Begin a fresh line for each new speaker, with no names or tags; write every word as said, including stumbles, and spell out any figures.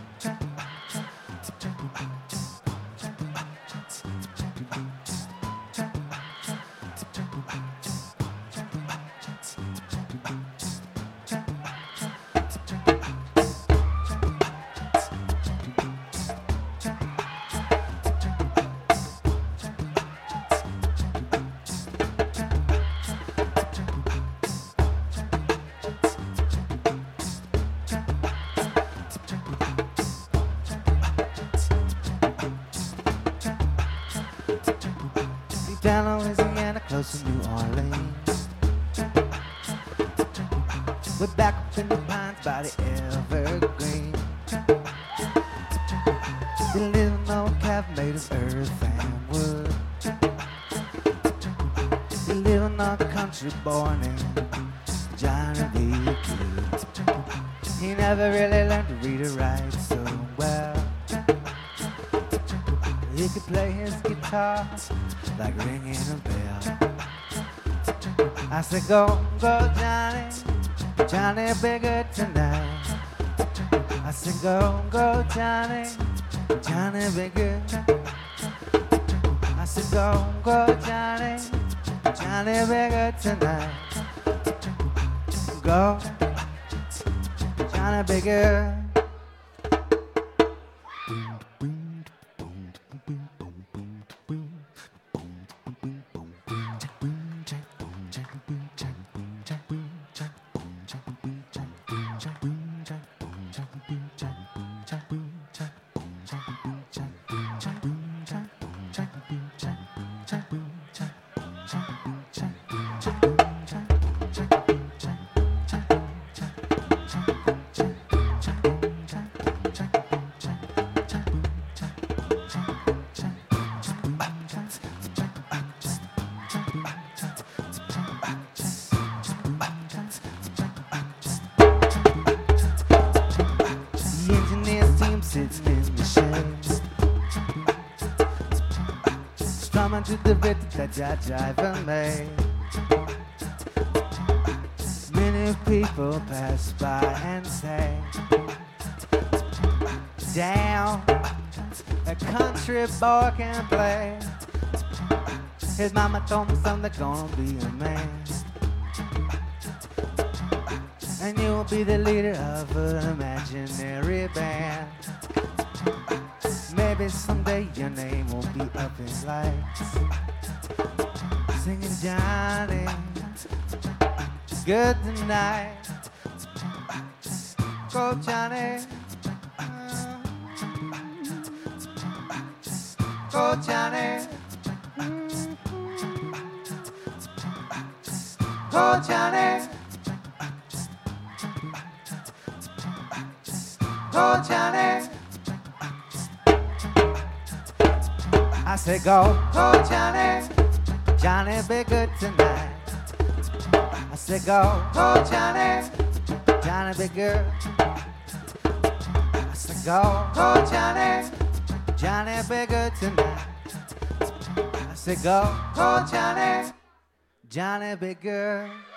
Down in Louisiana, close to New Orleans. We're back up in the pines by the evergreen. The little old cabin made of earth and wood. The little old country boy named Johnny B. Good. He never really learned to read or write so well. He could play his guitar like ringing a bell. I said, go, go, Johnny, Johnny, be good tonight. I said, go, go, Johnny, Johnny, be good. I said, go, go, Johnny, Johnny, be good tonight. Go, Johnny, be good. Sits in the shade, strumming to the rhythm that that driver made. Many people pass by and say, damn, a country boy can play. His mama told him son, they're gonna be a man, and you'll be the leader of an imaginary band. Maybe someday your name will be up in lights, singing Johnny, good tonight. Go Johnny, go Johnny, go Johnny, go Johnny. I said, go, go, Johnny, Johnny, be good tonight. I said, go, go, Johnny, Johnny, be good. I said, go, go, Johnny, Johnny, be good tonight. I said, go, go, Johnny, Johnny, be good.